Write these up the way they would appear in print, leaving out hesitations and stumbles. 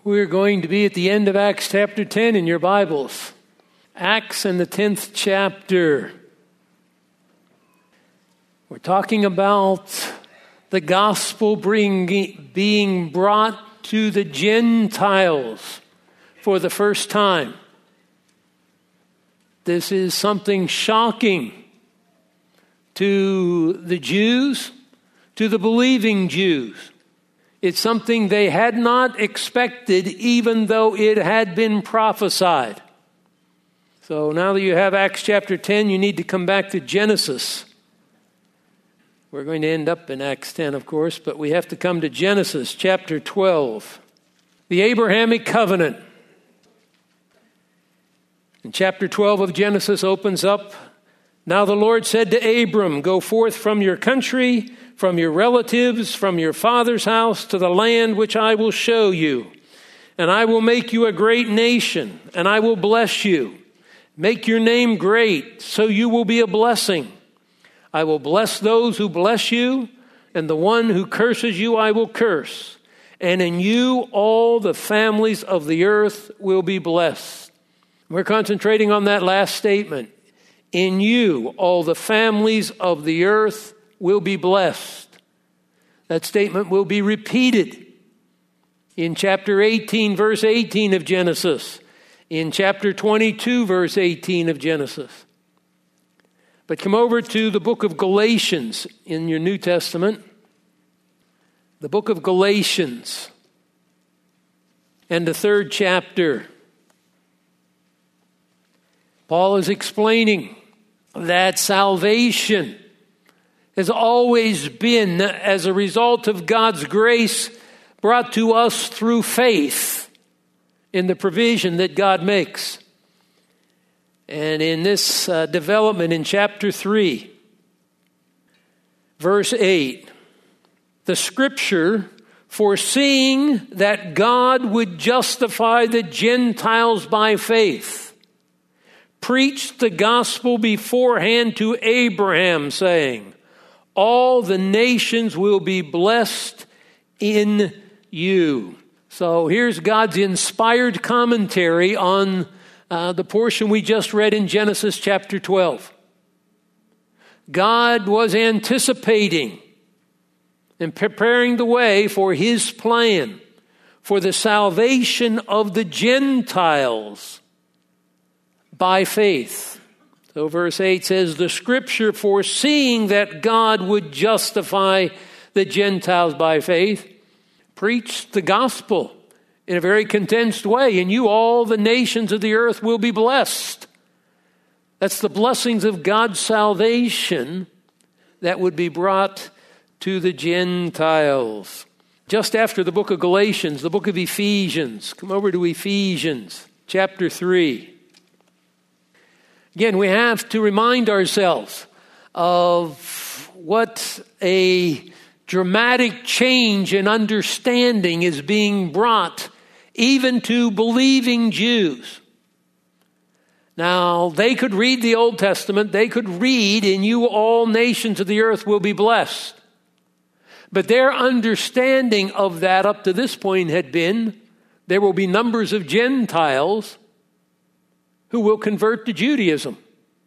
We're going to be at the end of Acts chapter 10 in your Bibles. Acts in the 10th chapter. We're talking about the gospel being brought to the Gentiles for the first time. This is something shocking to the Jews, to the believing Jews. It's something they had not expected, even though it had been prophesied. So now that you have Acts chapter 10, you need to come back to Genesis. We're going to end up in Acts 10, of course, but we have to come to Genesis chapter 12. The Abrahamic covenant. And chapter 12 of Genesis opens up. Now the Lord said to Abram, go forth from your country, from your relatives, from your father's house to the land which I will show you. And I will make you a great nation, and I will bless you. Make your name great, so you will be a blessing. I will bless those who bless you, and the one who curses you I will curse. And in you all the families of the earth will be blessed. We're concentrating on that last statement. In you all the families of the earth will be blessed. That statement will be repeated in chapter 18, verse 18 of Genesis, in chapter 22, verse 18 of Genesis. But come over to the book of Galatians in your New Testament. The book of Galatians and the 3rd chapter. Paul is explaining that salvation has always been, as a result of God's grace, brought to us through faith in the provision that God makes. And in this development in chapter 3, verse 8, the scripture, foreseeing that God would justify the Gentiles by faith, preached the gospel beforehand to Abraham, saying, all the nations will be blessed in you. So here's God's inspired commentary on the portion we just read in Genesis chapter 12. God was anticipating and preparing the way for his plan for the salvation of the Gentiles by faith. So verse 8 says, the scripture foreseeing that God would justify the Gentiles by faith, preached the gospel in a very condensed way. And you, all the nations of the earth, will be blessed. That's the blessings of God's salvation that would be brought to the Gentiles. Just after the book of Galatians, the book of Ephesians. Come over to Ephesians chapter 3. Again, we have to remind ourselves of what a dramatic change in understanding is being brought even to believing Jews. Now, they could read the Old Testament. They could read, in you all nations of the earth will be blessed. But their understanding of that up to this point had been, there will be numbers of Gentiles who will convert to Judaism,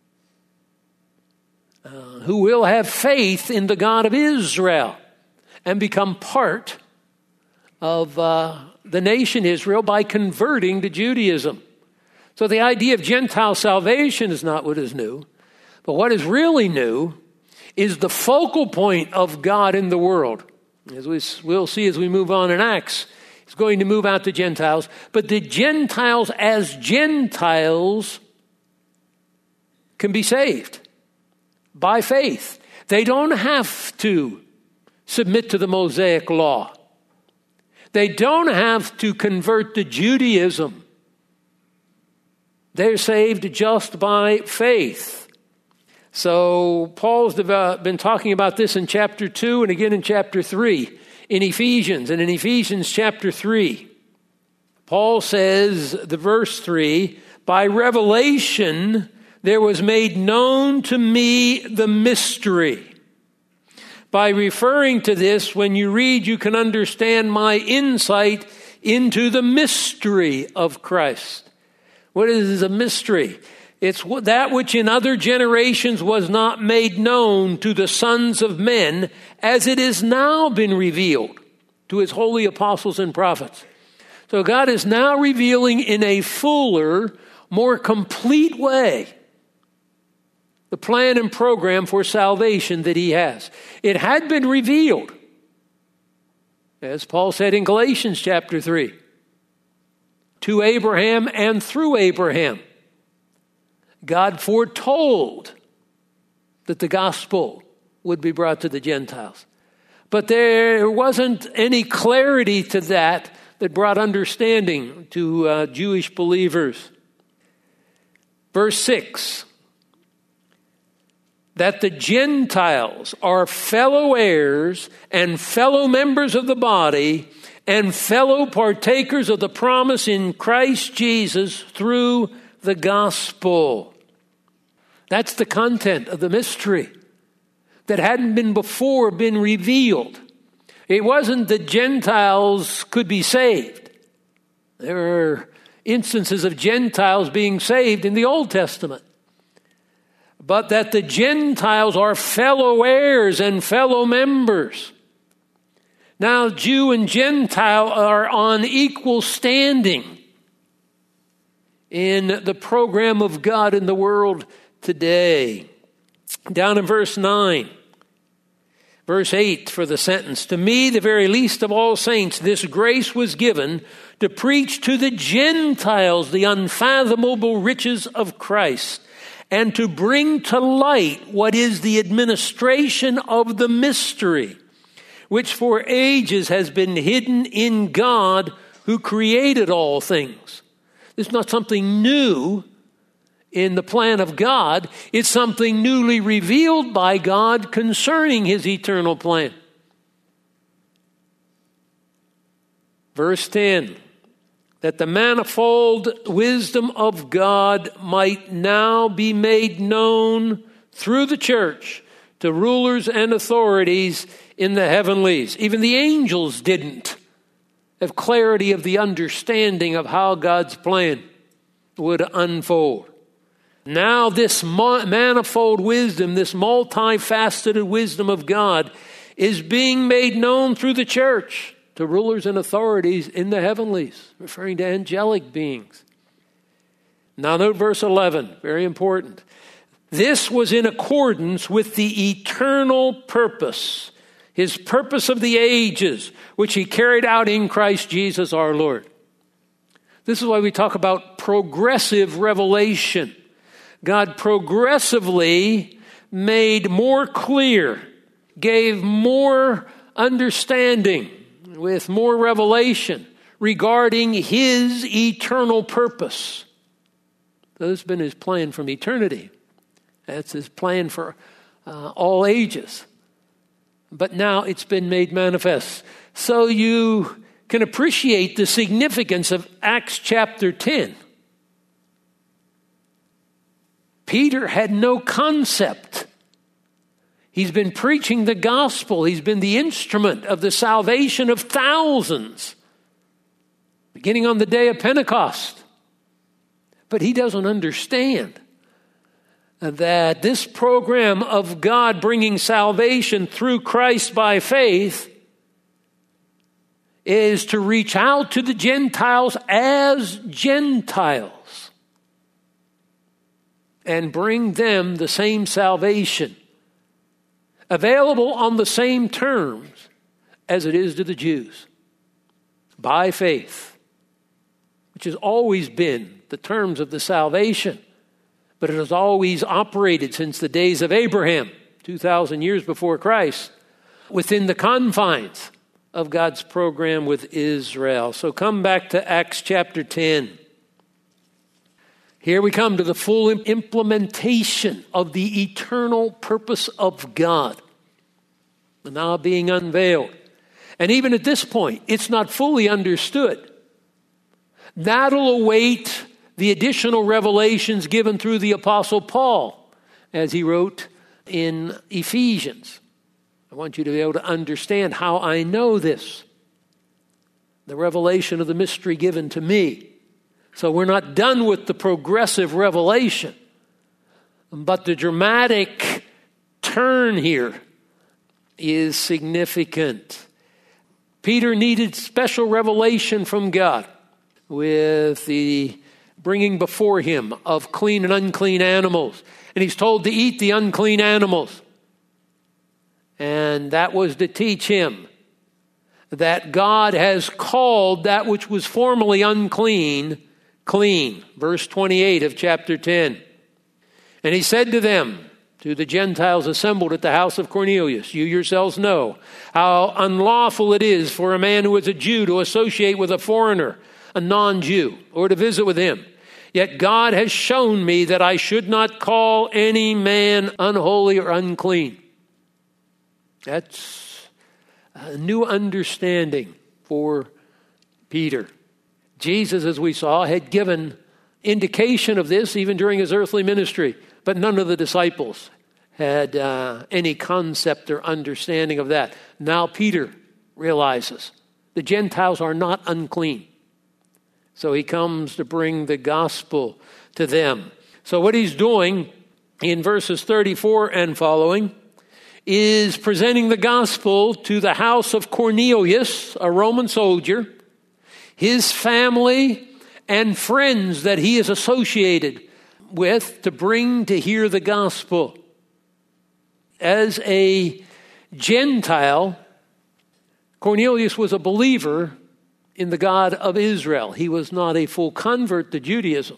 who will have faith in the God of Israel and become part of the nation Israel by converting to Judaism. So the idea of Gentile salvation is not what is new, but what is really new is the focal point of God in the world. As we'll see as we move on in Acts, it's going to move out to Gentiles. But the Gentiles as Gentiles can be saved by faith. They don't have to submit to the Mosaic law. They don't have to convert to Judaism. They're saved just by faith. So Paul's been talking about this in chapter 2 and again in chapter 3 in Ephesians. And in Ephesians chapter 3, Paul says, the verse 3, by revelation there was made known to me the mystery. By referring to this, when you read, you can understand my insight into the mystery of Christ. What is a mystery? It's that which in other generations was not made known to the sons of men, as it has now been revealed to his holy apostles and prophets. So God is now revealing in a fuller, more complete way the plan and program for salvation that he has. It had been revealed, as Paul said in Galatians chapter 3, to Abraham and through Abraham. God foretold that the gospel would be brought to the Gentiles. But there wasn't any clarity to that brought understanding to Jewish believers. Verse 6, that the Gentiles are fellow heirs and fellow members of the body and fellow partakers of the promise in Christ Jesus through the gospel. That's the content of the mystery that hadn't been before been revealed. It wasn't that Gentiles could be saved. There are instances of Gentiles being saved in the Old Testament. But that the Gentiles are fellow heirs and fellow members. Now, Jew and Gentile are on equal standing in the program of God in the world today. Down in verse 9. Verse 8 for the sentence. To me, the very least of all saints, this grace was given to preach to the Gentiles the unfathomable riches of Christ, and to bring to light what is the administration of the mystery, which for ages has been hidden in God who created all things. This is not something new in the plan of God. It's something newly revealed by God concerning his eternal plan. Verse 10, that the manifold wisdom of God might now be made known through the church to rulers and authorities in the heavenlies. Even the angels didn't have clarity of the understanding of how God's plan would unfold. Now this manifold wisdom, this multifaceted wisdom of God is being made known through the church to rulers and authorities in the heavenlies, referring to angelic beings. Now note verse 11, very important. This was in accordance with the eternal purpose, his purpose of the ages, which he carried out in Christ Jesus our Lord. This is why we talk about progressive revelation. God progressively made more clear, gave more understanding with more revelation regarding his eternal purpose. This has been his plan from eternity. That's his plan for all ages. But now it's been made manifest. So you can appreciate the significance of Acts chapter 10. Peter had no concept. He's been preaching the gospel. He's been the instrument of the salvation of thousands, beginning on the day of Pentecost. But he doesn't understand that this program of God bringing salvation through Christ by faith is to reach out to the Gentiles as Gentiles and bring them the same salvation, available on the same terms as it is to the Jews, by faith, which has always been the terms of the salvation, but it has always operated since the days of Abraham, 2,000 years before Christ, within the confines of God's program with Israel. So come back to Acts chapter 10. Here we come to the full implementation of the eternal purpose of God, now being unveiled. And even at this point, it's not fully understood. That'll await the additional revelations given through the Apostle Paul, as he wrote in Ephesians. I want you to be able to understand how I know this. the revelation of the mystery given to me. So we're not done with the progressive revelation. But the dramatic turn here is significant. Peter needed special revelation from God with the bringing before him of clean and unclean animals. And he's told to eat the unclean animals. And that was to teach him that God has called that which was formerly unclean, clean. Verse 28 of chapter 10. And he said to them, to the Gentiles assembled at the house of Cornelius, you yourselves know how unlawful it is for a man who is a Jew to associate with a foreigner, a non-Jew, or to visit with him. Yet God has shown me that I should not call any man unholy or unclean. That's a new understanding for Peter. Jesus, as we saw, had given indication of this even during his earthly ministry, but none of the disciples had any concept or understanding of that. Now Peter realizes the Gentiles are not unclean. So he comes to bring the gospel to them. So what he's doing in verses 34 and following is presenting the gospel to the house of Cornelius, a Roman soldier, his family, and friends that he is associated with to bring to hear the gospel. As a Gentile, Cornelius was a believer in the God of Israel. He was not a full convert to Judaism,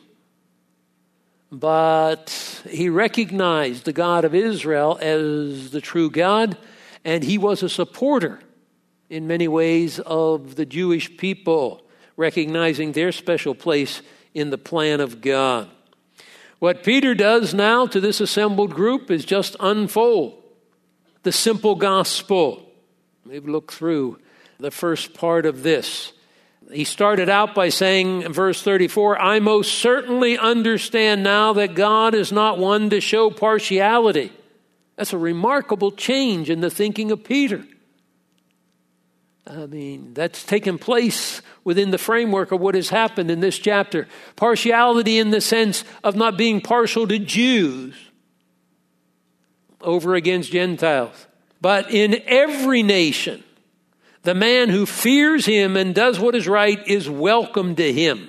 but he recognized the God of Israel as the true God, and he was a supporter in many ways of the Jewish people, recognizing their special place in the plan of God. What Peter does now to this assembled group is just unfold the simple gospel. We've looked through the first part of this. He started out by saying in verse 34, I most certainly understand now that God is not one to show partiality. That's a remarkable change in the thinking of Peter. I mean, that's taken place within the framework of what has happened in this chapter. Partiality in the sense of not being partial to Jews over against Gentiles. But in every nation, the man who fears him and does what is right is welcome to him.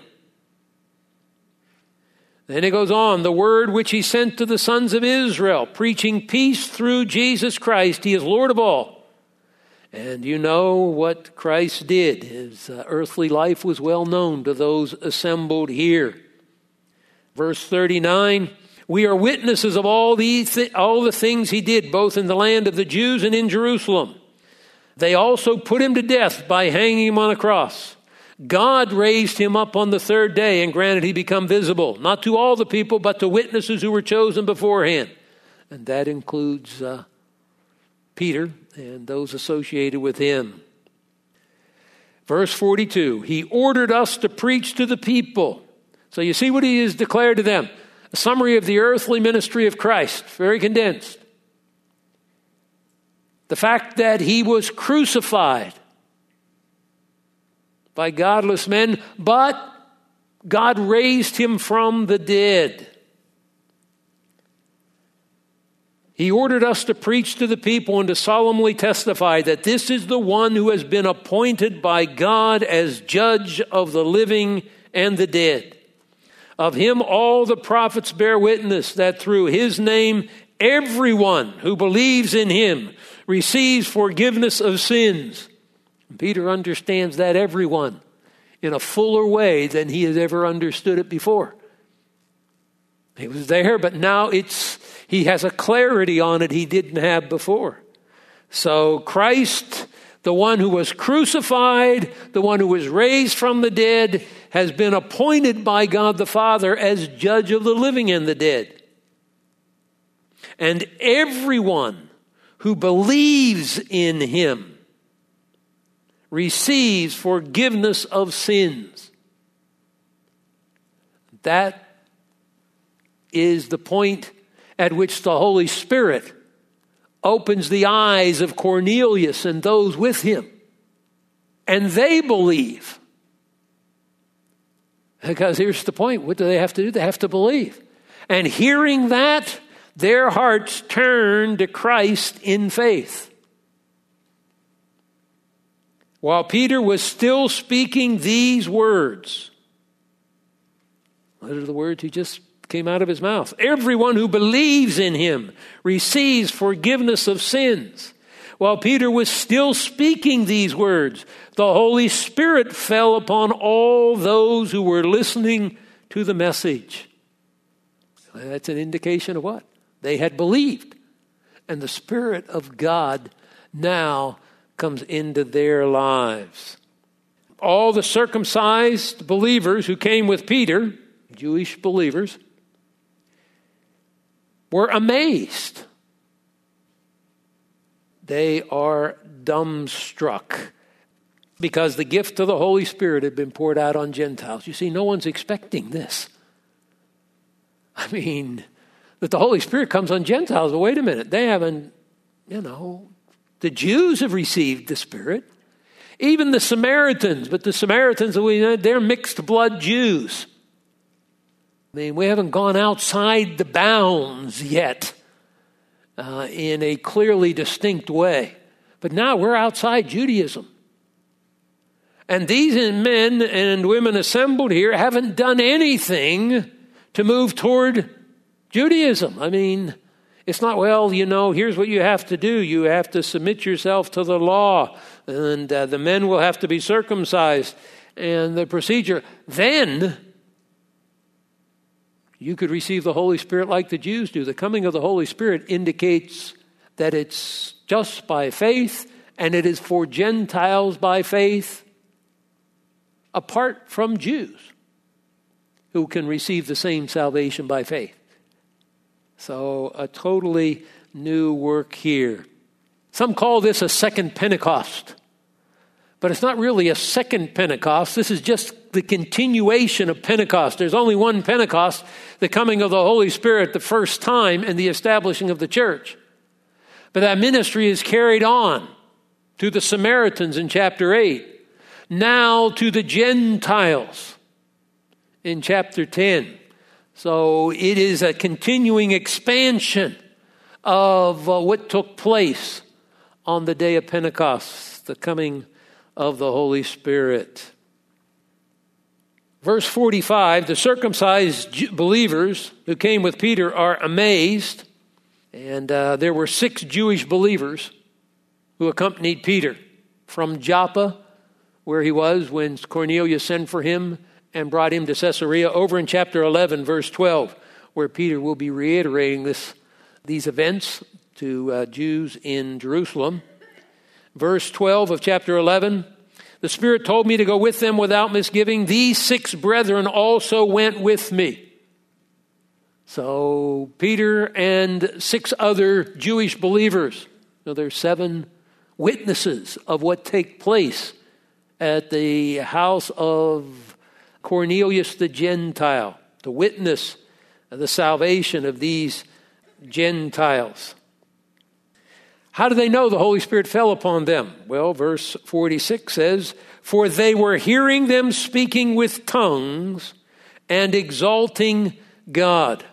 Then it goes on, the word which he sent to the sons of Israel, preaching peace through Jesus Christ. He is Lord of all. And you know what Christ did. His earthly life was well known to those assembled here. Verse 39, we are witnesses of all the things he did, both in the land of the Jews and in Jerusalem. They also put him to death by hanging him on a cross. God raised him up on the third day and granted he become visible, not to all the people, but to witnesses who were chosen beforehand. And that includes Peter and those associated with him. Verse 42, he ordered us to preach to the people. So you see what he has declared to them. A summary of the earthly ministry of Christ, very condensed. The fact that he was crucified by godless men, but God raised him from the dead. He ordered us to preach to the people and to solemnly testify that this is the one who has been appointed by God as judge of the living and the dead. Of him all the prophets bear witness that through his name everyone who believes in him receives forgiveness of sins. Peter understands that everyone in a fuller way than he has ever understood it before. He was there, but now he has a clarity on it he didn't have before. So Christ, the one who was crucified, the one who was raised from the dead, has been appointed by God the Father as judge of the living and the dead. And everyone who believes in him receives forgiveness of sins. That is the point at which the Holy Spirit opens the eyes of Cornelius and those with him and they believe. Because here's the point. What do they have to do? They have to believe. And hearing that, their hearts turn to Christ in faith. While Peter was still speaking these words, what are the words he just came out of his mouth? Everyone who believes in him receives forgiveness of sins. While Peter was still speaking these words, the Holy Spirit fell upon all those who were listening to the message. That's an indication of what? They had believed. And the Spirit of God now comes into their lives. All the circumcised believers who came with Peter, Jewish believers, were amazed. They are dumbstruck because the gift of the Holy Spirit had been poured out on Gentiles. You see, no one's expecting this. I mean, that the Holy Spirit comes on Gentiles. But wait a minute, they haven't, the Jews have received the Spirit. Even the Samaritans, but the Samaritans, they're mixed blood Jews. I mean, we haven't gone outside the bounds yet in a clearly distinct way. But now we're outside Judaism. And these men and women assembled here haven't done anything to move toward Judaism. I mean, it's not, here's what you have to do. You have to submit yourself to the law, and the men will have to be circumcised, and the procedure. Then you could receive the Holy Spirit like the Jews do. The coming of the Holy Spirit indicates that it's just by faith, and it is for Gentiles by faith, apart from Jews who can receive the same salvation by faith. So a totally new work here. Some call this a second Pentecost. But it's not really a second Pentecost. This is just the continuation of Pentecost. There's only one Pentecost, the coming of the Holy Spirit the first time and the establishing of the church. But that ministry is carried on to the Samaritans in chapter 8. Now to the Gentiles in chapter 10. So it is a continuing expansion of what took place on the day of Pentecost, the coming of the Holy Spirit. Verse 45, the circumcised believers who came with Peter are amazed. And there were 6 Jewish believers who accompanied Peter from Joppa, where he was when Cornelius sent for him and brought him to Caesarea, over in chapter 11, verse 12, where Peter will be reiterating these events to Jews in Jerusalem. Verse 12 of chapter 11, the Spirit told me to go with them without misgiving. These 6 brethren also went with me. So Peter and 6 other Jewish believers. Now there's 7 witnesses of what take place at the house of Cornelius the Gentile, to witness the salvation of these Gentiles. How do they know the Holy Spirit fell upon them? Well, verse 46 says, for they were hearing them speaking with tongues and exalting God.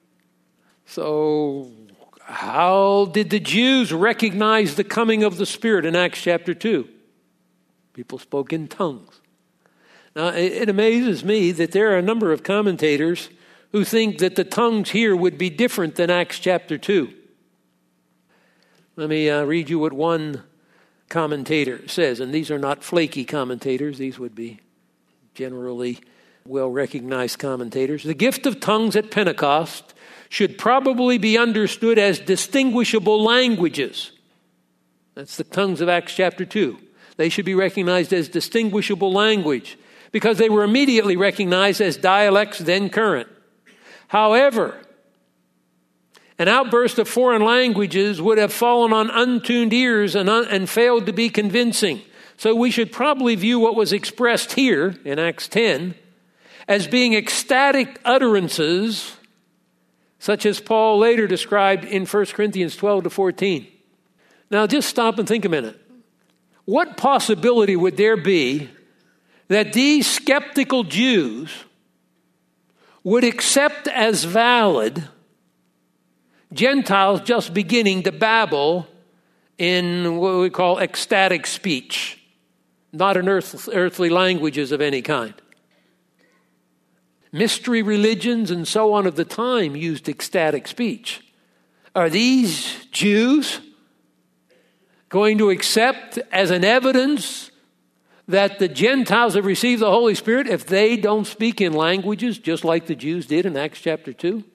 So how did the Jews recognize the coming of the Spirit in Acts chapter 2? People spoke in tongues. Now, it amazes me that there are a number of commentators who think that the tongues here would be different than Acts chapter 2. Let me read you what one commentator says, and these are not flaky commentators. These would be generally well-recognized commentators. The gift of tongues at Pentecost should probably be understood as distinguishable languages. That's the tongues of Acts chapter 2. They should be recognized as distinguishable language, because they were immediately recognized as dialects then current. However, an outburst of foreign languages would have fallen on untuned ears and failed to be convincing. So we should probably view what was expressed here in Acts 10 as being ecstatic utterances, such as Paul later described in 1 Corinthians 12 to 14. Now just stop and think a minute. What possibility would there be that these skeptical Jews would accept as valid Gentiles just beginning to babble in what we call ecstatic speech, not in earthly languages of any kind? Mystery religions and so on of the time used ecstatic speech. Are these Jews going to accept as an evidence that the Gentiles have received the Holy Spirit if they don't speak in languages just like the Jews did in Acts chapter 2?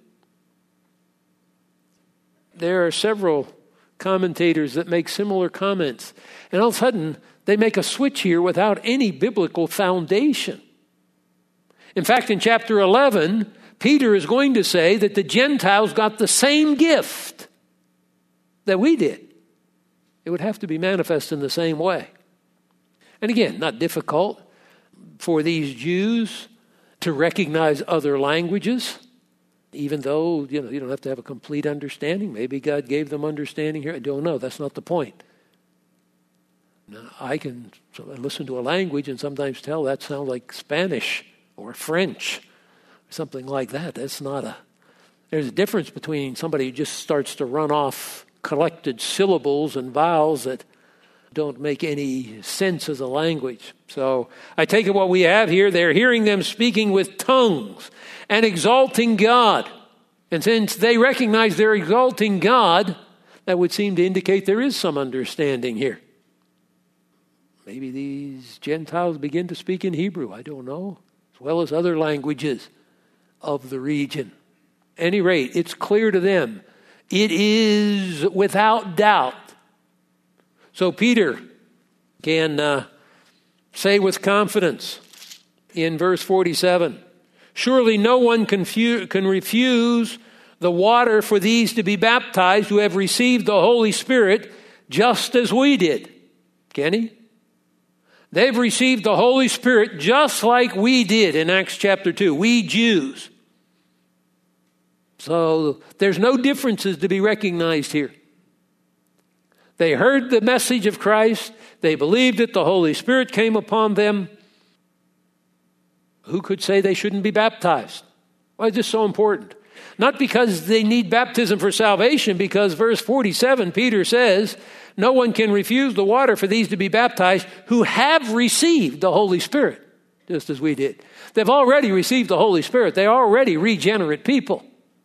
There are several commentators that make similar comments. And all of a sudden, they make a switch here without any biblical foundation. In fact, in chapter 11, Peter is going to say that the Gentiles got the same gift that we did. It would have to be manifest in the same way. And again, not difficult for these Jews to recognize other languages, even though, you don't have to have a complete understanding. Maybe God gave them understanding here. I don't know. That's not the point. Now, I can listen to a language and sometimes tell that sounds like Spanish or French, or something like that. There's a difference between somebody who just starts to run off collected syllables and vowels that don't make any sense as a language. So I take it what we have here, they're hearing them speaking with tongues and exalting God. And since they recognize they're exalting God, that would seem to indicate there is some understanding here. Maybe these Gentiles begin to speak in Hebrew, I don't know, as well as other languages of the region. At any rate, it's clear to them. It is without doubt. So Peter can say with confidence in verse 47, surely no one can refuse the water for these to be baptized who have received the Holy Spirit just as we did. Can he? They've received the Holy Spirit just like we did in Acts chapter 2, we Jews. So there's no differences to be recognized here. They heard the message of Christ. They believed it. The Holy Spirit came upon them. Who could say they shouldn't be baptized? Why is this so important? Not because they need baptism for salvation, because verse 47, Peter says, no one can refuse the water for these to be baptized who have received the Holy Spirit, just as we did. They've already received the Holy Spirit. They're already regenerate people.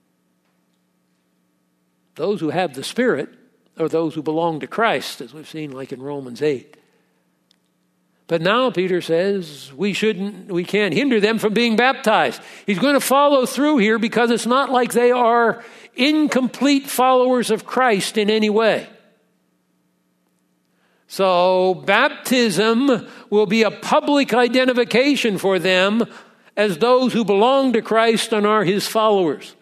Those who have the Spirit are those who belong to Christ, as we've seen like in Romans 8. But now Peter says we can't hinder them from being baptized. He's going to follow through here because it's not like they are incomplete followers of Christ in any way. So baptism will be a public identification for them as those who belong to Christ and are his followers.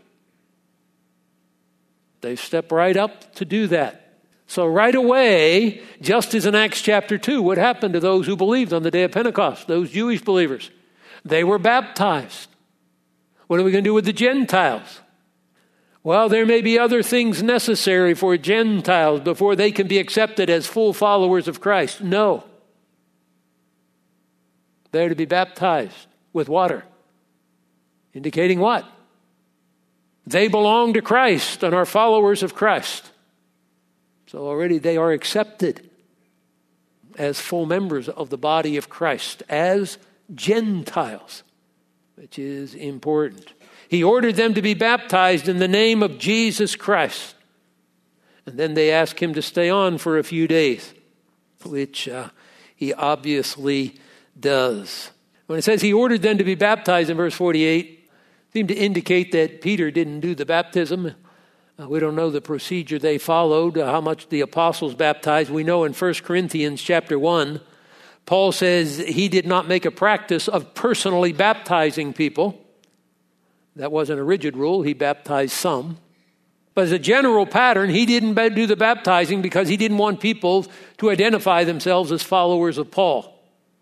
They step right up to do that. So right away, just as in Acts chapter 2, what happened to those who believed on the day of Pentecost, those Jewish believers? They were baptized. What are we going to do with the Gentiles? Well, there may be other things necessary for Gentiles before they can be accepted as full followers of Christ. No. They're to be baptized with water. Indicating what? They belong to Christ and are followers of Christ. So already they are accepted as full members of the body of Christ, as Gentiles, which is important. He ordered them to be baptized in the name of Jesus Christ. And then they asked him to stay on for a few days, which he obviously does. When it says he ordered them to be baptized in verse 48, seemed to indicate that Peter didn't do the baptism. We don't know the procedure they followed, how much the apostles baptized. We know in 1 Corinthians chapter 1, Paul says he did not make a practice of personally baptizing people. That wasn't a rigid rule. He baptized some. But as a general pattern, he didn't do the baptizing because he didn't want people to identify themselves as followers of Paul.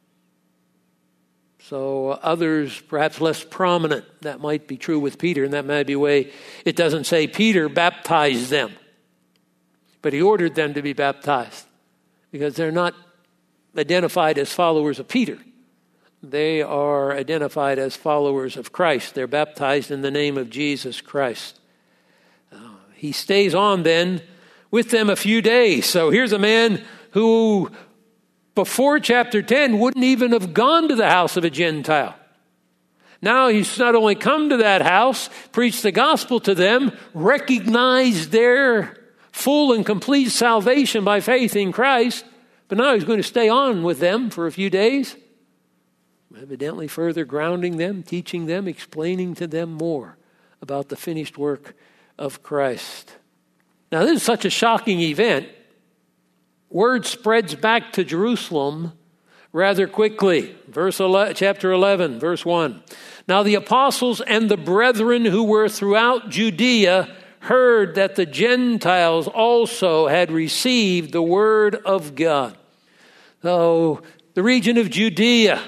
So others, perhaps less prominent, that might be true with Peter, and that might be a way it doesn't say Peter baptized them. But he ordered them to be baptized because they're not identified as followers of Peter. They are identified as followers of Christ. They're baptized in the name of Jesus Christ. He stays on then with them a few days. So here's a man who, before chapter 10, wouldn't even have gone to the house of a Gentile. Now he's not only come to that house, preached the gospel to them, recognized their full and complete salvation by faith in Christ, but now he's going to stay on with them for a few days, evidently further grounding them, teaching them, explaining to them more about the finished work of Christ. Now, this is such a shocking event. Word spreads back to Jerusalem rather quickly. Chapter 11, verse 1. Now the apostles and the brethren who were throughout Judea heard that the Gentiles also had received the word of God. So the region of Judea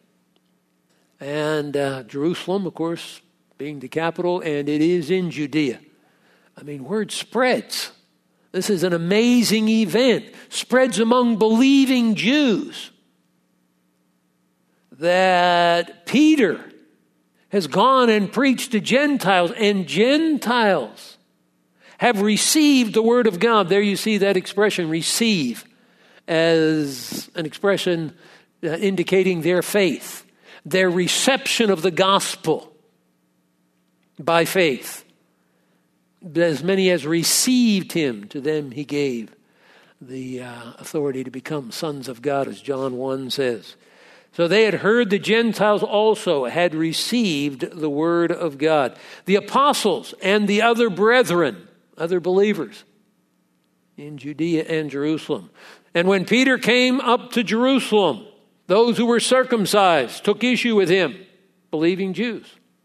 and Jerusalem, of course, being the capital, and it is in Judea. I mean, word spreads. This is an amazing event. Spreads among believing Jews that Peter has gone and preached to Gentiles, and Gentiles have received the word of God. There you see that expression, receive, as an expression indicating their faith, their reception of the gospel by faith. As many as received him, to them he gave the authority to become sons of God, as John 1 says. So they had heard the Gentiles also had received the word of God. The apostles and the other brethren, other believers in Judea and Jerusalem. And when Peter came up to Jerusalem, those who were circumcised took issue with him, believing Jews,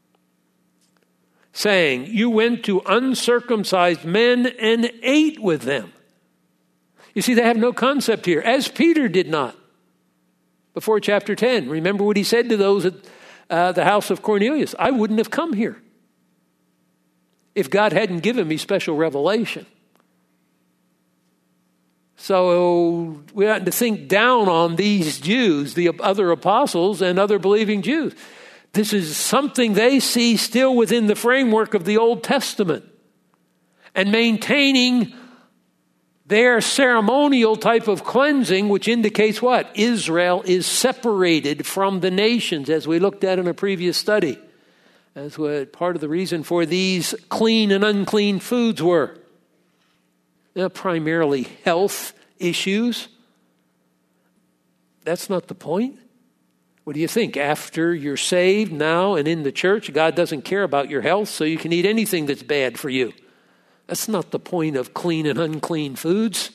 saying, "You went to uncircumcised men and ate with them." You see, they have no concept here, as Peter did not before chapter 10. Remember what he said to those at the house of Cornelius. I wouldn't have come here if God hadn't given me special revelation. So we ought to think down on these Jews, the other apostles and other believing Jews. This is something they see still within the framework of the Old Testament and maintaining their ceremonial type of cleansing, which indicates what? Israel is separated from the nations, as we looked at in a previous study. That's what part of the reason for these clean and unclean foods were. They're primarily health issues. That's not the point. What do you think? After you're saved now and in the church, God doesn't care about your health, so you can eat anything that's bad for you. That's not the point of clean and unclean foods.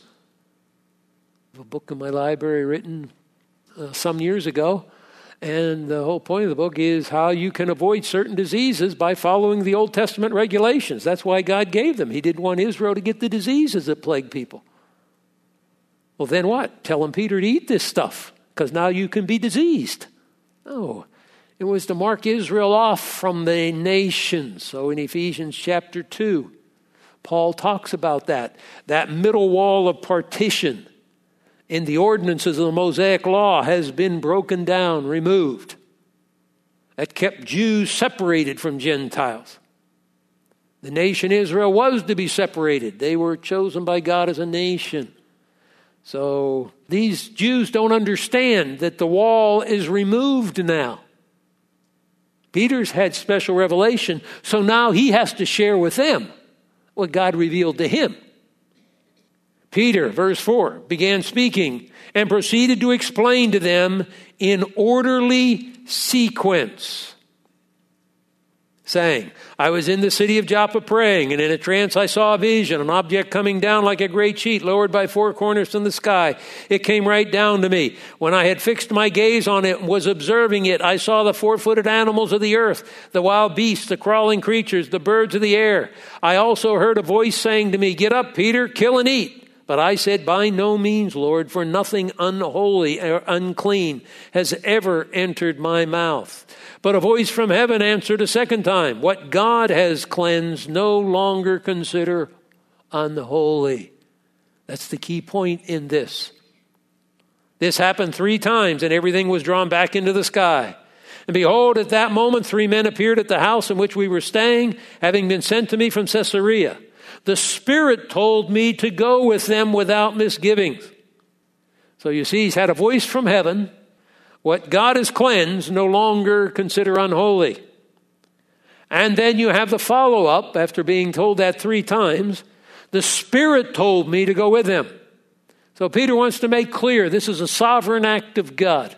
I have a book in my library written some years ago, and the whole point of the book is how you can avoid certain diseases by following the Old Testament regulations. That's why God gave them. He didn't want Israel to get the diseases that plague people. Well, then what? Tell them, Peter, to eat this stuff, because now you can be diseased. No, it was to mark Israel off from the nations. So in Ephesians chapter 2, Paul talks about that middle wall of partition in the ordinances of the Mosaic law has been broken down, removed. That kept Jews separated from Gentiles. The nation Israel was to be separated. They were chosen by God as a nation. So these Jews don't understand that the wall is removed now. Peter's had special revelation, so now he has to share with them what God revealed to him. Peter, verse 4, began speaking and proceeded to explain to them in orderly sequence, saying, I was in the city of Joppa praying, and in a trance I saw a vision, an object coming down like a great sheet, lowered by four corners from the sky. It came right down to me. When I had fixed my gaze on it and was observing it, I saw the four-footed animals of the earth, the wild beasts, the crawling creatures, the birds of the air. I also heard a voice saying to me, Get up, Peter, kill and eat. But I said, By no means, Lord, for nothing unholy or unclean has ever entered my mouth. But a voice from heaven answered a second time, What God has cleansed, no longer consider unholy. That's the key point in this. This happened 3 times, and everything was drawn back into the sky. And behold, at that moment 3 men appeared at the house in which we were staying, having been sent to me from Caesarea. The Spirit told me to go with them without misgivings. So you see, he's had a voice from heaven. What God has cleansed, no longer consider unholy. And then you have the follow-up after being told that 3 times. The Spirit told me to go with them. So Peter wants to make clear this is a sovereign act of God.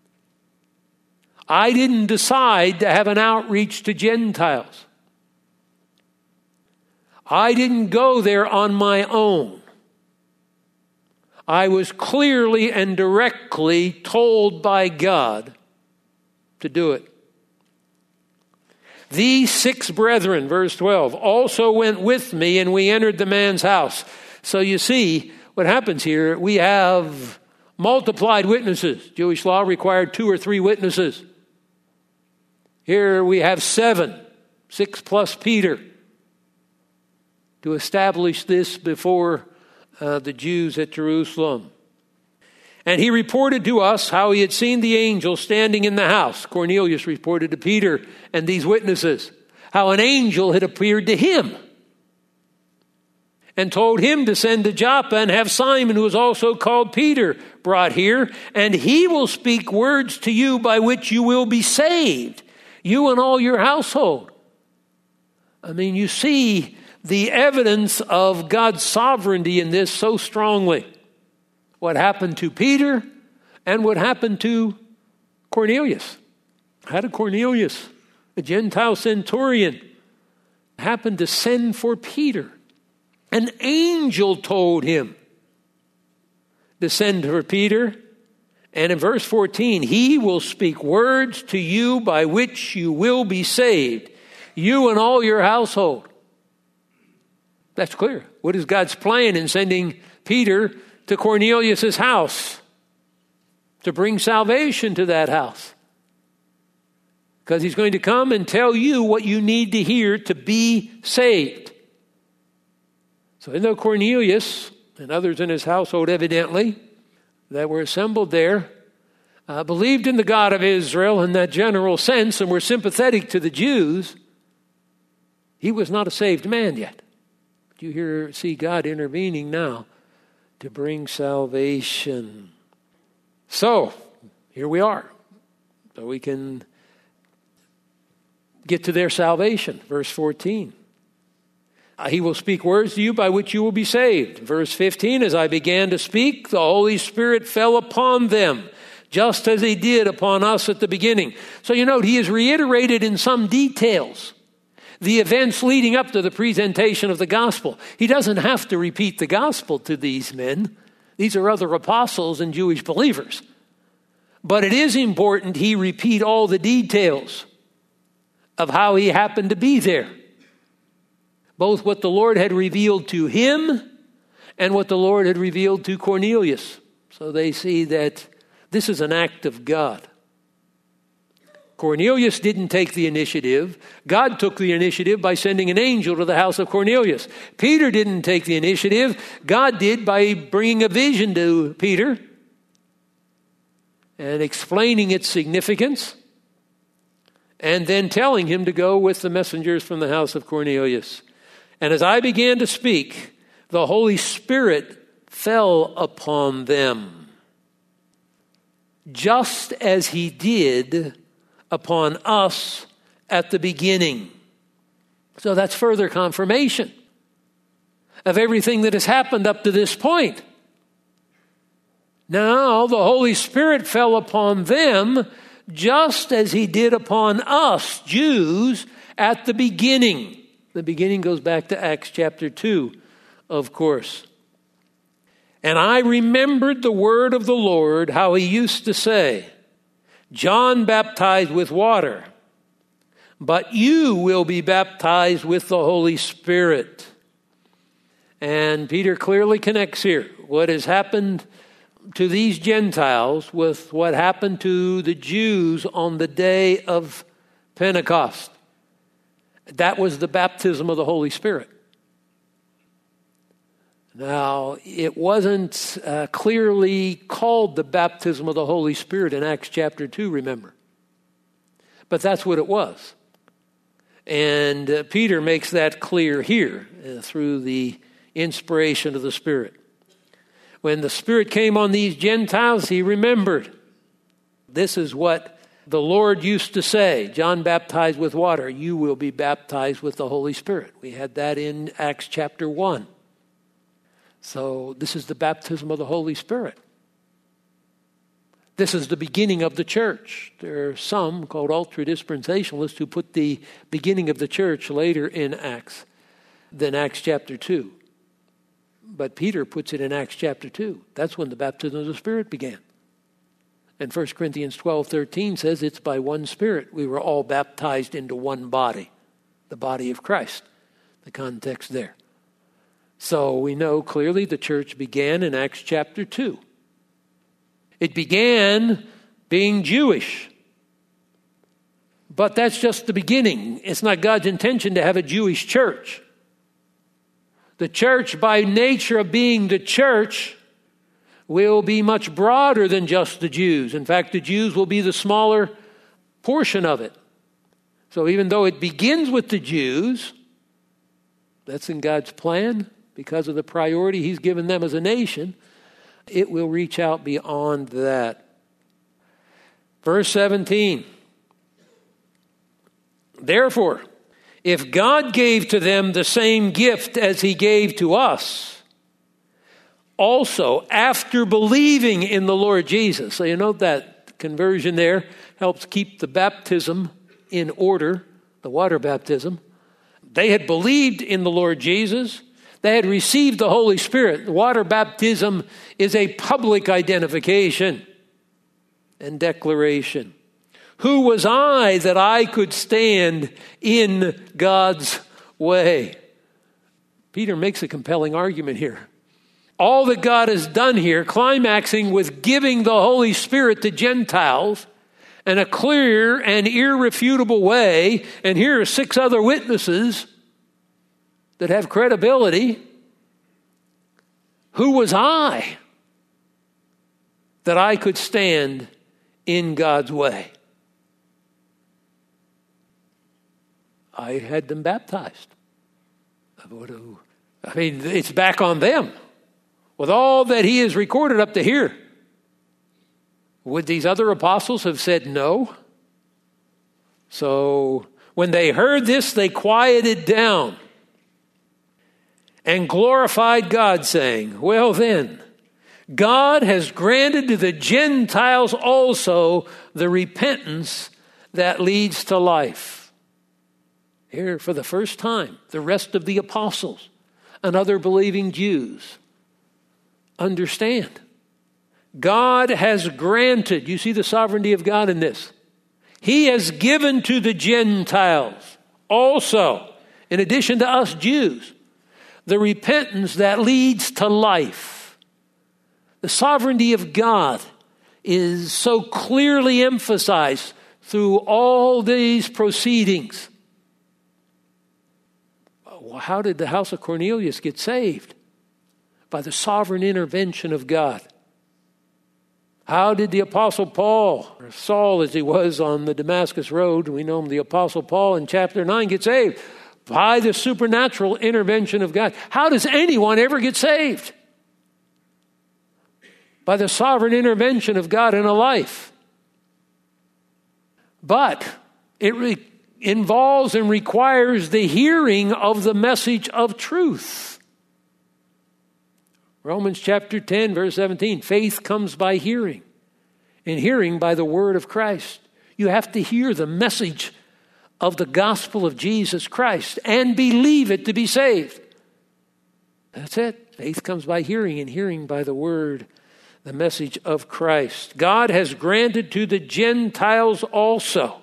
I didn't decide to have an outreach to Gentiles. I didn't go there on my own. I was clearly and directly told by God to do it. These 6 brethren, verse 12, also went with me, and we entered the man's house. So you see what happens here. We have multiplied witnesses. Jewish law required 2 or 3 witnesses. Here we have 7, 6 plus Peter, to establish this before the Jews at Jerusalem. And he reported to us how he had seen the angel standing in the house. Cornelius reported to Peter and these witnesses how an angel had appeared to him and told him to send to Joppa and have Simon, who is also called Peter, brought here, and he will speak words to you by which you will be saved, you and all your household. I mean, you see the evidence of God's sovereignty in this so strongly. What happened to Peter and what happened to Cornelius. How did Cornelius, a Gentile centurion, happen to send for Peter? An angel told him to send for Peter. And in verse 14, he will speak words to you by which you will be saved, you and all your household. That's clear. What is God's plan in sending Peter to Cornelius' house? To bring salvation to that house. Because he's going to come and tell you what you need to hear to be saved. So even though Cornelius and others in his household evidently that were assembled there believed in the God of Israel in that general sense and were sympathetic to the Jews, he was not a saved man yet. But you see God intervening now to bring salvation. So, here we are. So we can get to their salvation. Verse 14. He will speak words to you by which you will be saved. Verse 15, as I began to speak, the Holy Spirit fell upon them, just as he did upon us at the beginning. So you note, he has reiterated in some details the events leading up to the presentation of the gospel. He doesn't have to repeat the gospel to these men. These are other apostles and Jewish believers. But it is important he repeat all the details of how he happened to be there. Both what the Lord had revealed to him and what the Lord had revealed to Cornelius. So they see that this is an act of God. Cornelius didn't take the initiative. God took the initiative by sending an angel to the house of Cornelius. Peter didn't take the initiative. God did by bringing a vision to Peter and explaining its significance and then telling him to go with the messengers from the house of Cornelius. And as I began to speak, the Holy Spirit fell upon them, just as he did upon us at the beginning. So that's further confirmation of everything that has happened up to this point. Now the Holy Spirit fell upon them just as he did upon us, Jews, at the beginning. The beginning goes back to Acts chapter 2, of course. And I remembered the word of the Lord, how he used to say, John baptized with water, but you will be baptized with the Holy Spirit. And Peter clearly connects here what has happened to these Gentiles with what happened to the Jews on the day of Pentecost. That was the baptism of the Holy Spirit. Now, it wasn't clearly called the baptism of the Holy Spirit in Acts chapter 2, remember. But that's what it was. And Peter makes that clear here through the inspiration of the Spirit. When the Spirit came on these Gentiles, he remembered. This is what the Lord used to say. John baptized with water. You will be baptized with the Holy Spirit. We had that in Acts chapter 1. So this is the baptism of the Holy Spirit. This is the beginning of the church. There are some called ultra-dispensationalists who put the beginning of the church later in Acts than Acts chapter 2. But Peter puts it in Acts chapter 2. That's when the baptism of the Spirit began. And 1 Corinthians 12:13 says it's by one Spirit we were all baptized into one body, the body of Christ. The context there. So we know clearly the church began in Acts chapter 2. It began being Jewish. But that's just the beginning. It's not God's intention to have a Jewish church. The church, by nature of being the church, will be much broader than just the Jews. In fact, the Jews will be the smaller portion of it. So even though it begins with the Jews, that's in God's plan because of the priority He's given them as a nation, it will reach out beyond that. Verse 17. Therefore, if God gave to them the same gift as He gave to us, also after believing in the Lord Jesus. So you note that conversion there helps keep the baptism in order, the water baptism. They had believed in the Lord Jesus. They had received the Holy Spirit. The water baptism is a public identification and declaration. Who was I that I could stand in God's way? Peter makes a compelling argument here. All that God has done here, climaxing with giving the Holy Spirit to Gentiles in a clear and irrefutable way, and here are 6 other witnesses that have credibility. Who was I that I could stand in God's way? I had them baptized. I mean, it's back on them. With all that He has recorded up to here, would these other apostles have said no? So when they heard this, they quieted down and glorified God, saying, well then, God has granted to the Gentiles also the repentance that leads to life. Here, for the first time, the rest of the apostles and other believing Jews understand. God has granted, you see the sovereignty of God in this. He has given to the Gentiles also, in addition to us Jews, the repentance that leads to life. The sovereignty of God is so clearly emphasized through all these proceedings. Well, how did the house of Cornelius get saved? By the sovereign intervention of God. How did the Apostle Paul, or Saul as he was on the Damascus Road, we know him the Apostle Paul in chapter 9, get saved? By the supernatural intervention of God. How does anyone ever get saved? By the sovereign intervention of God in a life. But it involves and requires the hearing of the message of truth. Romans chapter 10, verse 17, faith comes by hearing, and hearing by the word of Christ. You have to hear the message of the gospel of Jesus Christ and believe it to be saved. That's it. Faith comes by hearing, and hearing by the word, the message of Christ. God has granted to the Gentiles also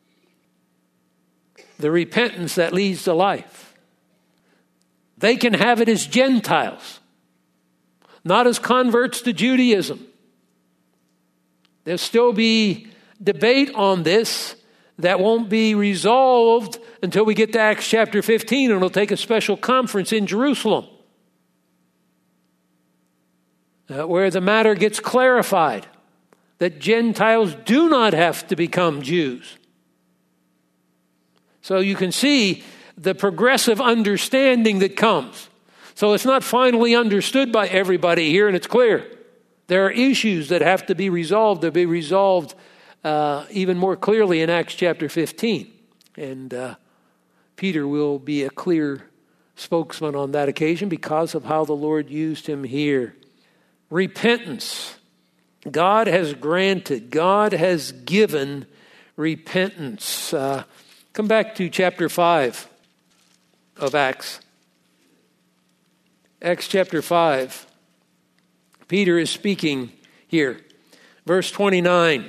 the repentance that leads to life. They can have it as Gentiles, not as converts to Judaism. There'll still be debate on this that won't be resolved until we get to Acts chapter 15, and it'll take a special conference in Jerusalem. where the matter gets clarified that Gentiles do not have to become Jews. So you can see the progressive understanding that comes. So it's not finally understood by everybody here, and it's clear. There are issues that have to be resolved. They'll be resolved even more clearly in Acts chapter 15. And Peter will be a clear spokesman on that occasion because of how the Lord used him here. Repentance. God has granted, God has given repentance. Come back to chapter 5 of Acts. Acts chapter 5. Peter is speaking here. Verse 29.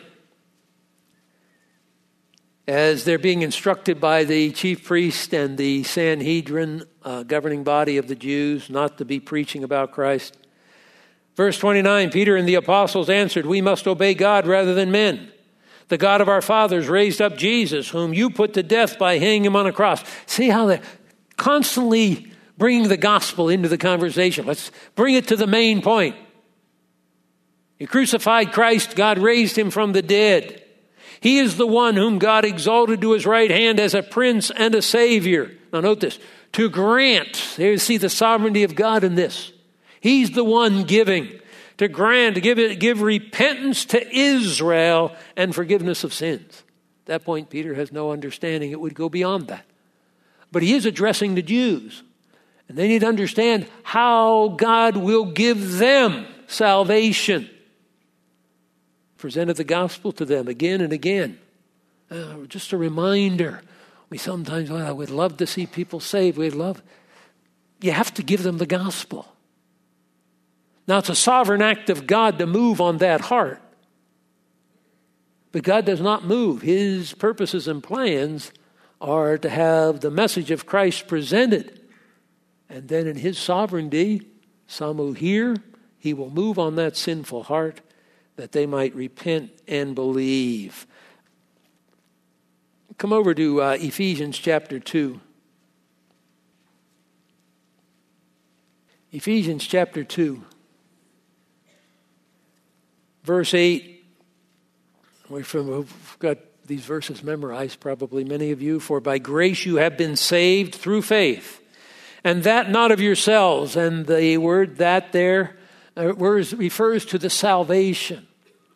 As they're being instructed by the chief priest and the Sanhedrin, governing body of the Jews, not to be preaching about Christ. Verse 29, Peter and the apostles answered, "We must obey God rather than men. The God of our fathers raised up Jesus, whom you put to death by hanging him on a cross." See how they're constantly bringing the gospel into the conversation. Let's bring it to the main point. You crucified Christ, God raised him from the dead. He is the one whom God exalted to his right hand as a prince and a savior. Now note this, to grant, there you see the sovereignty of God in this. He's the one giving, to grant, to give repentance to Israel and forgiveness of sins. At that point, Peter has no understanding it would go beyond that. But he is addressing the Jews. And they need to understand how God will give them salvation. Presented the gospel to them again and again. Just a reminder. We sometimes, I would love to see people saved. You have to give them the gospel. Now, it's a sovereign act of God to move on that heart. But God does not move. His purposes and plans are to have the message of Christ presented. And then in his sovereignty, some who hear, he will move on that sinful heart that they might repent and believe. Come over to Ephesians chapter 2. Ephesians chapter 2. Verse 8. We've got these verses memorized, probably many of you. "For by grace you have been saved through faith, and that not of yourselves." And the word "that" there refers to the salvation.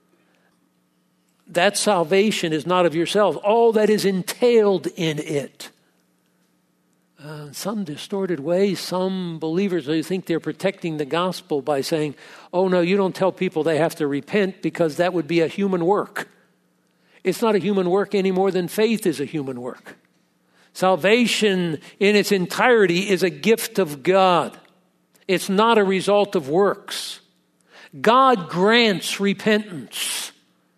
That salvation is not of yourselves. All that is entailed in it. In some distorted ways, some believers, they think they're protecting the gospel by saying, "Oh no, you don't tell people they have to repent because that would be a human work." It's not a human work any more than faith is a human work. Salvation in its entirety is a gift of God. It's not a result of works. God grants repentance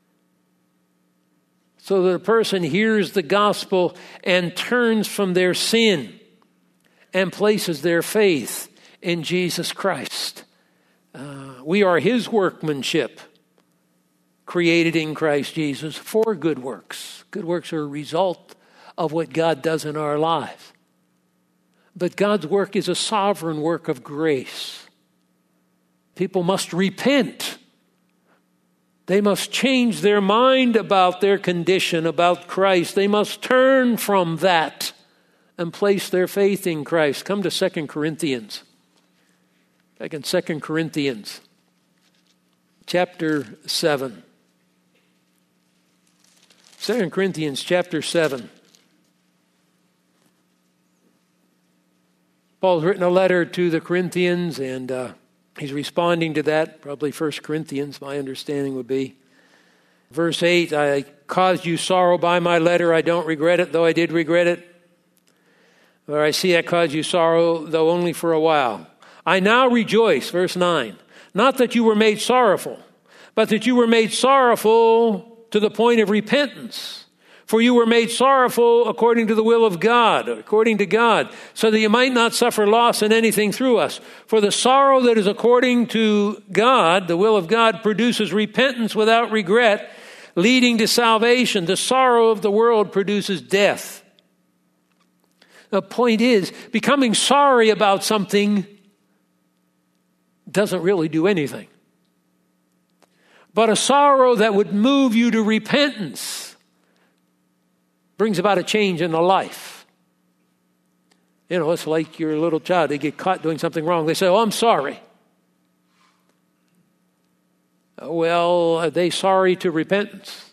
so that a person hears the gospel and turns from their sin and places their faith in Jesus Christ. We are his workmanship, created in Christ Jesus for good works. Good works are a result of what God does in our lives. But God's work is a sovereign work of grace. People must repent. They must change their mind about their condition, about Christ. They must turn from that and place their faith in Christ. Come to 2 Corinthians. Back in 2 Corinthians chapter 7. 2 Corinthians chapter 7. Paul's written a letter to the Corinthians, and he's responding to that. Probably 1 Corinthians, my understanding would be. Verse 8, "I caused you sorrow by my letter. I don't regret it, though I did regret it. Or I see I caused you sorrow, though only for a while. I now rejoice," verse 9, "not that you were made sorrowful, but that you were made sorrowful to the point of repentance. For you were made sorrowful according to the will of God," according to God, "so that you might not suffer loss in anything through us. For the sorrow that is according to God, the will of God, produces repentance without regret, leading to salvation. The sorrow of the world produces death." The point is, becoming sorry about something doesn't really do anything. but a sorrow that would move you to repentance brings about a change in the life. You know, it's like your little child. They get caught doing something wrong. They say, "Oh, I'm sorry." Well, are they sorry to repentance?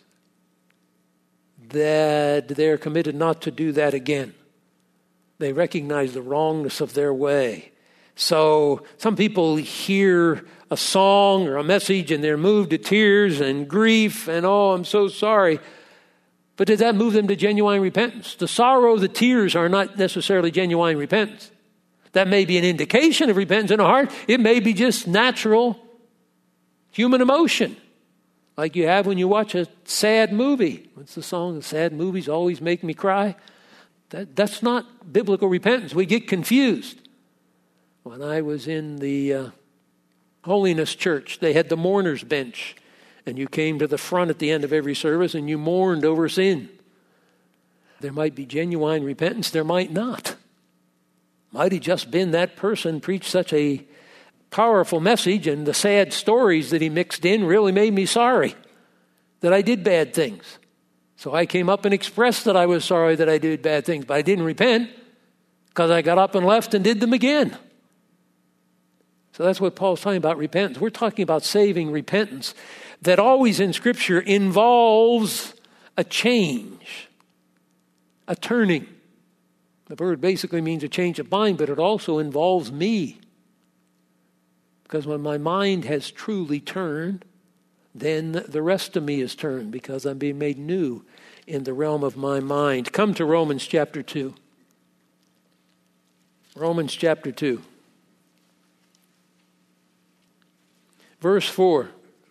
That they're committed not to do that again. They recognize the wrongness of their way. So some people hear a song or a message and they're moved to tears and grief and, "Oh, I'm so sorry." But did that move them to genuine repentance? The sorrow, the tears are not necessarily genuine repentance. That may be an indication of repentance in the heart. It may be just natural human emotion, like you have when you watch a sad movie. What's the song? "The sad movies always make me cry." That's not biblical repentance. We get confused. When I was in the Holiness Church, they had the mourner's bench. And you came to the front at the end of every service and you mourned over sin. There might be genuine repentance. There might not. Might have just been that person preached such a powerful message, and the sad stories that he mixed in really made me sorry that I did bad things. So I came up and expressed that I was sorry that I did bad things, but I didn't repent because I got up and left and did them again. So that's what Paul's talking about, repentance. We're talking about saving repentance that always in Scripture involves a change, a turning. The word basically means a change of mind, but it also involves me. Because when my mind has truly turned, then the rest of me is turned because I'm being made new in the realm of my mind. Come to Romans chapter 2. Romans chapter 2. Verse 4.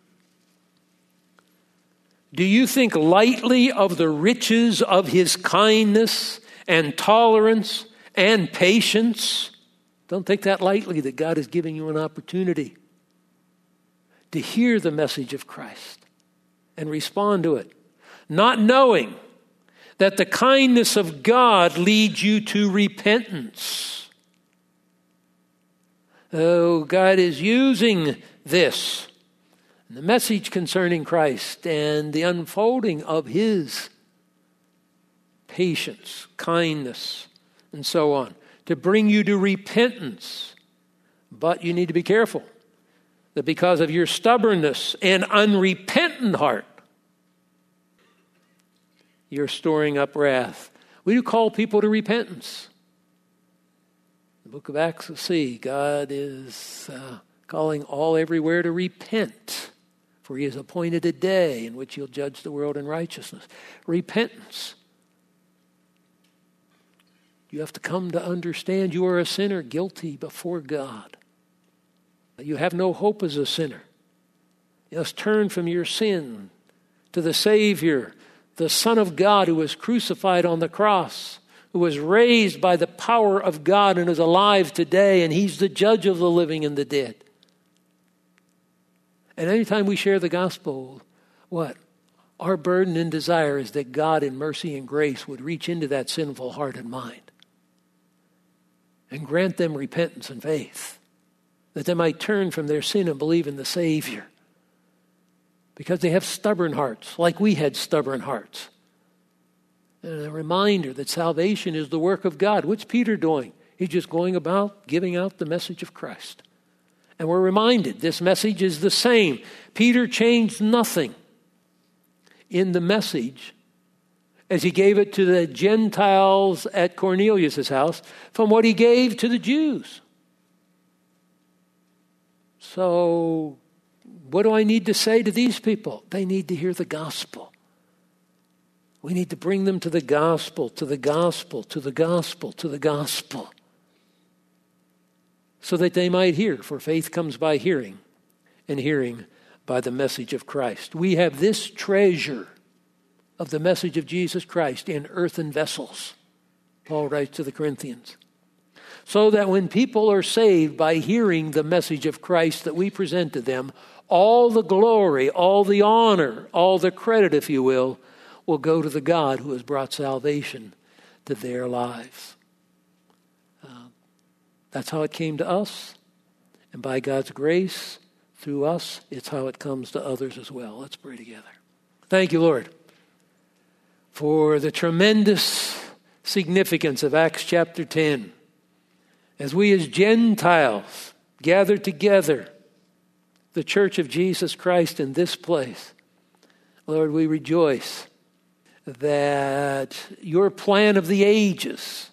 "Do you think lightly of the riches of his kindness and tolerance and patience?" Don't take that lightly, that God is giving you an opportunity to hear the message of Christ and respond to it, not knowing that the kindness of God leads you to repentance. Oh, God is using this, the message concerning Christ and the unfolding of his patience, kindness, and so on, to bring you to repentance. But you need to be careful that because of your stubbornness and unrepentant heart, you're storing up wrath. We do call people to repentance. The book of Acts, we'll see, God is calling all everywhere to repent, for he has appointed a day in which he'll judge the world in righteousness. Repentance. You have to come to understand you are a sinner, guilty before God. You have no hope as a sinner. You must turn from your sin to the Savior, the Son of God who was crucified on the cross, who was raised by the power of God and is alive today, and he's the judge of the living and the dead. And anytime we share the gospel, what? Our burden and desire is that God in mercy and grace would reach into that sinful heart and mind and grant them repentance and faith, that they might turn from their sin and believe in the Savior. Because they have stubborn hearts, like we had stubborn hearts. And a reminder that salvation is the work of God. What's Peter doing? He's just going about giving out the message of Christ. And we're reminded this message is the same. Peter changed nothing in the message as he gave it to the Gentiles at Cornelius' house from what he gave to the Jews. So what do I need to say to these people? They need to hear the gospel. We need to bring them to the gospel, to the gospel, to the gospel, to the gospel, so that they might hear. For faith comes by hearing, and hearing by the message of Christ. We have this treasure of the message of Jesus Christ in earthen vessels, Paul writes to the Corinthians, so that when people are saved by hearing the message of Christ that we present to them, all the glory, all the honor, all the credit, if you will go to the God who has brought salvation to their lives. That's how it came to us. And by God's grace, through us, it's how it comes to others as well. Let's pray together. Thank you, Lord, for the tremendous significance of Acts chapter 10. As we as Gentiles gather together, the church of Jesus Christ in this place, Lord, we rejoice that your plan of the ages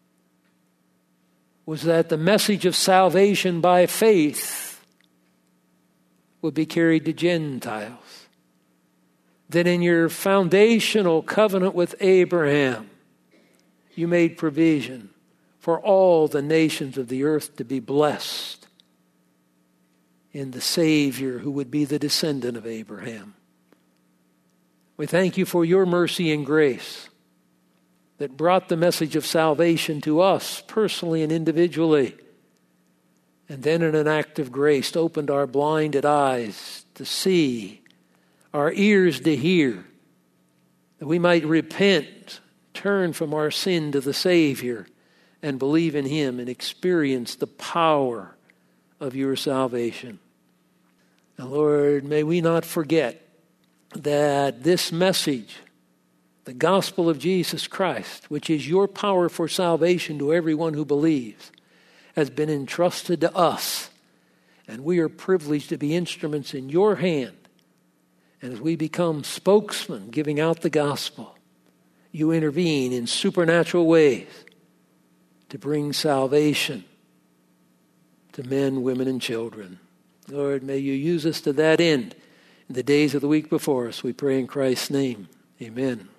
was that the message of salvation by faith would be carried to Gentiles. That in your foundational covenant with Abraham, you made provision for all the nations of the earth to be blessed in the Savior who would be the descendant of Abraham. We thank you for your mercy and grace that brought the message of salvation to us personally and individually, and then in an act of grace opened our blinded eyes to see, our ears to hear, that we might repent, turn from our sin to the Savior, and believe in Him and experience the power of your salvation. And Lord, may we not forget that this message, the gospel of Jesus Christ, which is your power for salvation to everyone who believes, has been entrusted to us. And we are privileged to be instruments in your hand. And as we become spokesmen giving out the gospel, you intervene in supernatural ways to bring salvation to men, women, and children. Lord, may you use us to that end in the days of the week before us. We pray in Christ's name. Amen.